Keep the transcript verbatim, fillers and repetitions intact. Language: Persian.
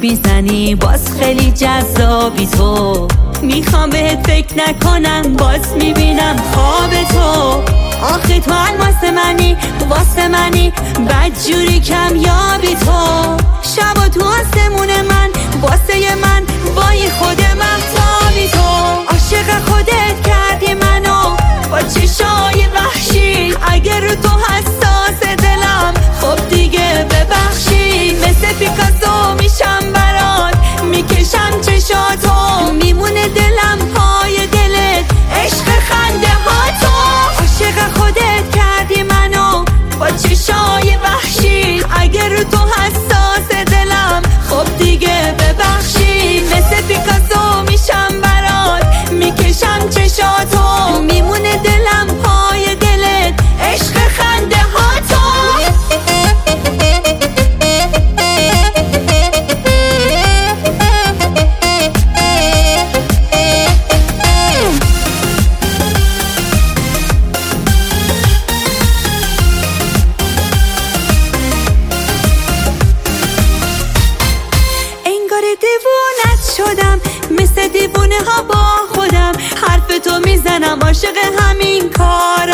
میزنی باز خیلی جذابی تو، میخوام بهت فکر نکنم باز میبینم خواب تو. آخه تو الماس منی واسه منی بدجوری کمیابی تو، شبا تو آسمون من واسه من وای خود مهتابی تو. عاشق خودت کردی منو با چشای وحشی، اگر رو تو حساس دلم خب دیگه ببخشی. مثل پیکاسو میشم برات میکشم چشاتو، میمونه دلم پای دلت عشق خنده ها تو. عاشق خودت کردی منو با چشای وحشی، اگر رو تو حساس دلم خب دیگه ببخشی. مثل پیکاسو میشم برات میکشم چشاتو، میمونه دلم پای دلت عشق خنده ها تو. دیوونت شدم مثل دیوونه ها با خودم، حرف تو میزنم عاشق همین کار